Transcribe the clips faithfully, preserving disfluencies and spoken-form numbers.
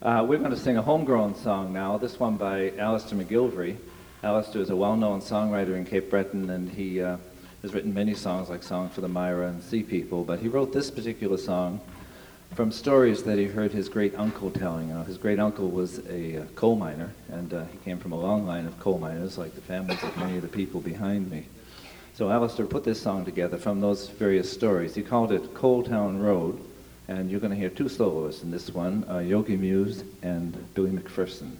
Uh, we're going to sing a homegrown song now, this one by Alistair McGilvery. Alistair is a well-known songwriter in Cape Breton, and he uh, has written many songs like Song for the Myra and Sea People, but he wrote this particular song from stories that he heard his great-uncle telling. Uh, his great-uncle was a uh, coal miner, and uh, he came from a long line of coal miners, like the families of many of the people behind me. So Alistair put this song together from those various stories. He called it Coal Town Road, and you're going to hear two soloists in this one, uh, Yogi Muse and Billy McPherson.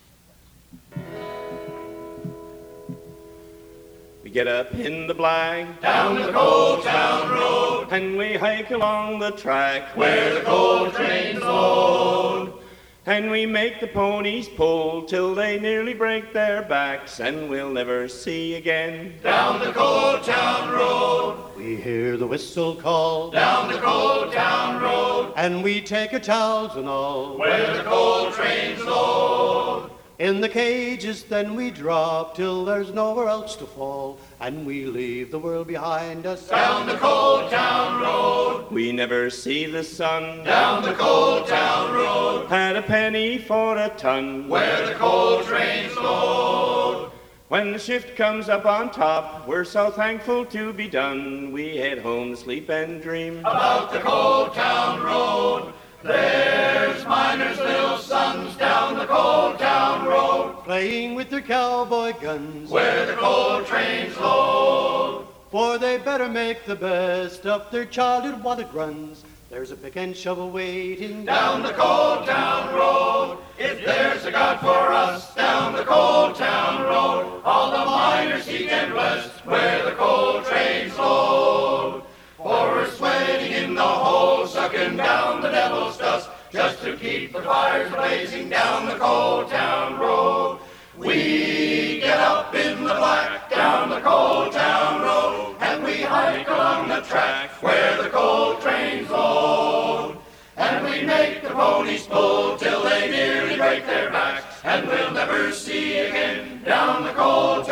We get up in the black, down the Coal Town Road, and we hike along the track where the coal trains load. And we make the ponies pull till they nearly break their backs, and we'll never see again. Down the Coal Town Road, we hear the whistle call. Down the Coal Town Road, and we take our towels and all, where the coal trains load. In the cages then we drop till there's nowhere else to fall, and we leave the world behind us. Down the Coal Town Road, we never see the sun. Down the Coal Town Road, had a penny for a ton, where the coal trains load. When the shift comes up on top, we're so thankful to be done. We head home to sleep and dream about the Coal Town Road. There's miners' little sons down the Coal Town Road, playing with their cowboy guns, where the coal trains load. For they better make the best of their childhood while it runs. There's a pick and shovel waiting down the Coal Town Road. If there's a God for us down the Coal Town Road, all the miners he can bless where the coal trains load. For we're sweating in the hole, sucking down the devil's dust, just to keep the fires blazing down the Coal Town Road. We get up in the black down the Coal Town Road, and we hike along the track where the coal trains load. And we make the ponies pull till they nearly break their backs, and we'll never see again down the Coal